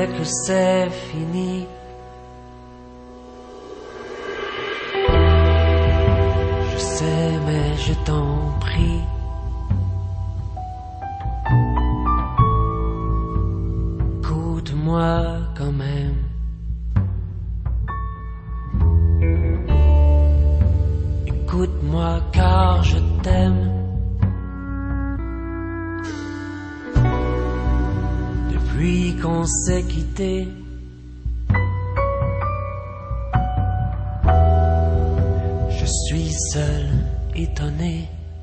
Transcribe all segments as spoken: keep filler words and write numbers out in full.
que c'est fini. Je sais, mais je t'en prie. Écoute-moi quand même. Écoute-moi car je t'aime. Depuis qu'on s'est quitté, je suis seul, étonné.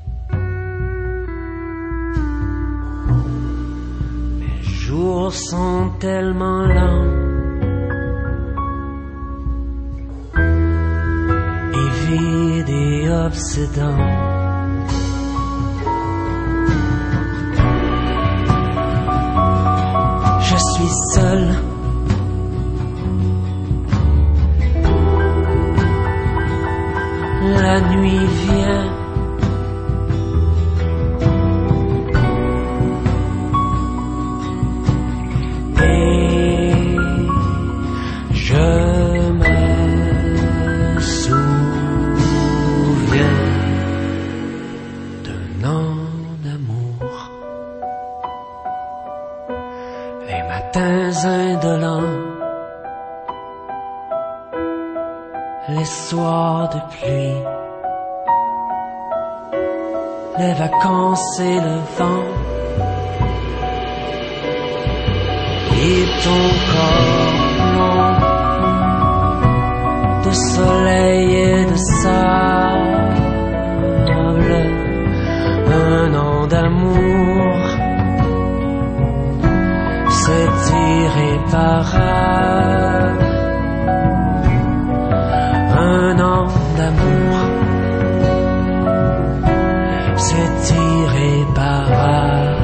Les jours sont tellement lents et vides et obsédants. Je suis seul. La nuit vient. Et je me souviens d'un an d'amour. Les matins indolents, les soirs de pluie, les vacances et le vent, et ton corps long de soleil et de sable. Un an d'amour, c'est irréparable. Un an d'amour, c'est irréparable.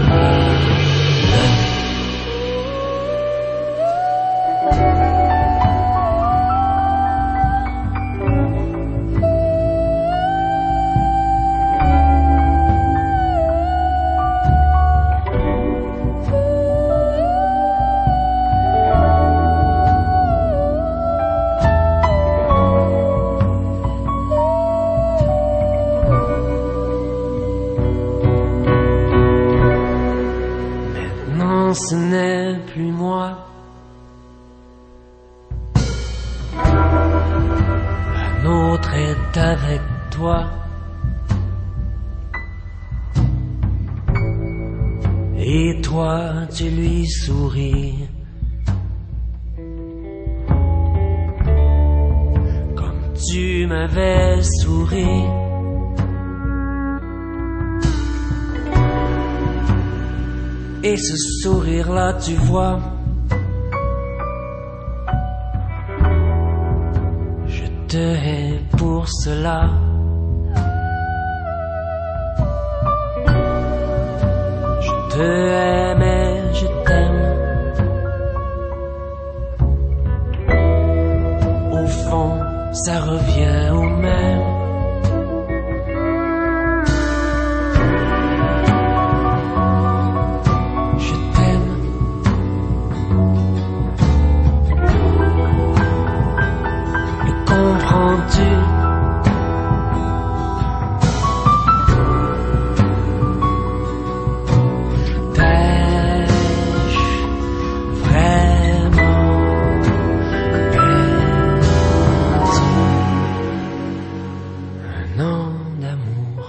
Ce n'est plus moi. Un autre est avec toi. Et toi, tu lui souris. Comme tu m'avais souri. Et ce sourire-là, tu vois, je te hais pour cela. Je te hais, mais je t'aime. Au fond, ça revient au même. Comprends-tu? T'ai-je vraiment perdu un an d'amour,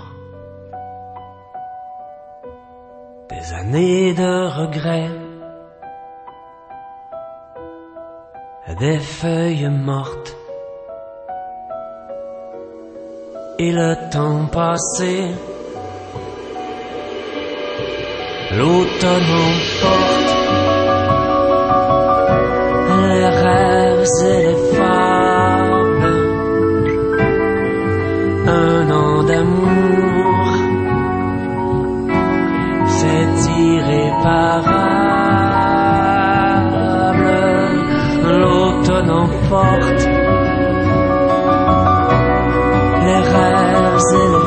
des années de regrets, des feuilles mortes et le temps passé, l'automne emporte les rêves et les fables. Un an d'amour, c'est irréparable. L'automne emporte les rêves et les